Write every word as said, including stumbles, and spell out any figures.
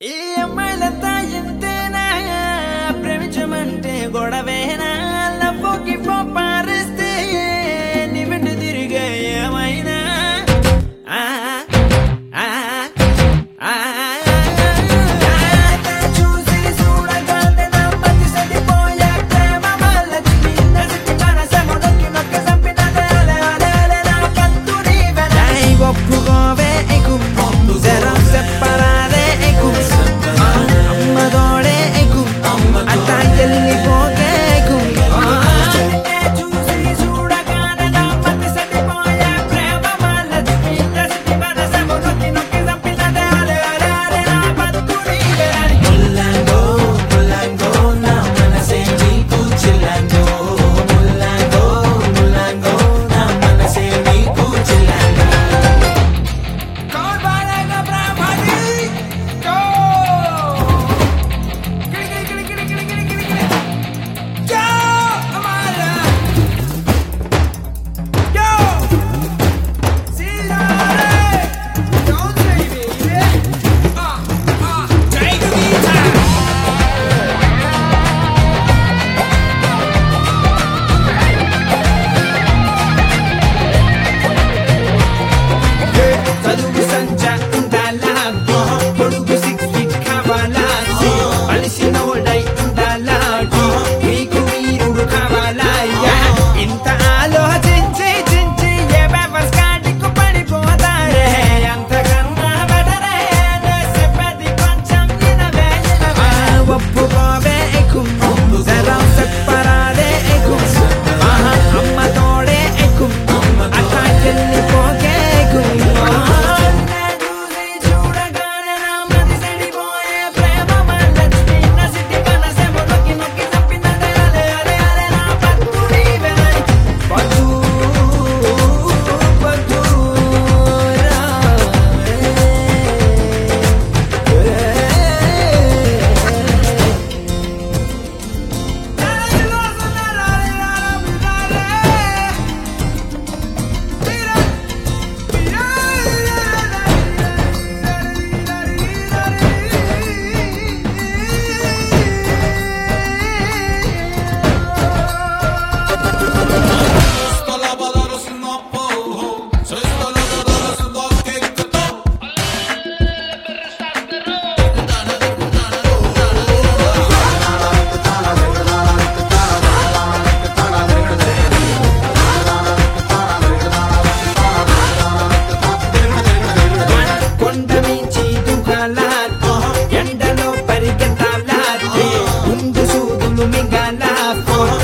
ఈ అమ్మాయిలంతా ఇంతేనా ప్రేమించమంటే గొడవేనా లవ్వుకి పారిస్తే నీ వెంట తిరిగే ఏమైనా చూసి చూడగానే నా మతి సడిపోయే ప్రేమ మళ్ళీ నడిచి మనసెమునొక్కి నొక్కి చంపినదే అలే అలే అలే నా కత్తు నీవెనా ఒప్పుకోవే ఎగు జరా సెపరాదే ఎగు అమ్మదోడే ఎగు అట్టా వెళ్ళిపోకే ఎగు చూసి చూడగానే నా మతి సడిపోయే ప్రేమ మళ్ళీ నడిచి మనసెమునొక్కి నొక్కి చంపినదే అలే అలే అలే నా కత్తు నీవెనా ముల్లంగో ముల్లంగో నా మనసే నీకు చిల్లంగో ముల్లంగో ముల్లంగో నా మనసే నీకు చిల్లంగో कौन मारेगा ब्राह्मणी को गिड़ी गिड़ी गिड़ी गिड़ी गिड़ी गिड़ी गिड़ी जो हमारा जो सीधा don't say baby ah ah take me time చదువు సంచ ఉండాలా పొడుగు సిక్స్ ఫీట్ కావాలా అలిసిన ఓడై ఉండాలా మీకు వీరుడు కావాలా ఇంత ఆలోచించి చించి ఏ పేపర్స్ కాటికు పడిపోతారే అంతకన్నా బెటరే చెప్పేది కొంచెం వినవే వినవే ఒప్పుకోవే ఎక్కు జరా సెపరాదే ఎక్కు అమ్మ తోడే ఎక్కు అట్టా వెళ్ళిపోకే ఎక్కు చూసి చూడగానే నా మతి సడిపోయే ప్రేమ మళ్ళీ నసిటి మనసెమునొక్కి నొక్కి చంపినదే అలే అలే అలే నా కత్తు నీవెనా పద్దు పద్దు కొండ మించి దూకాలా ఎండలో పరిగెత్తాలా ముందు సూదులు మింగాలా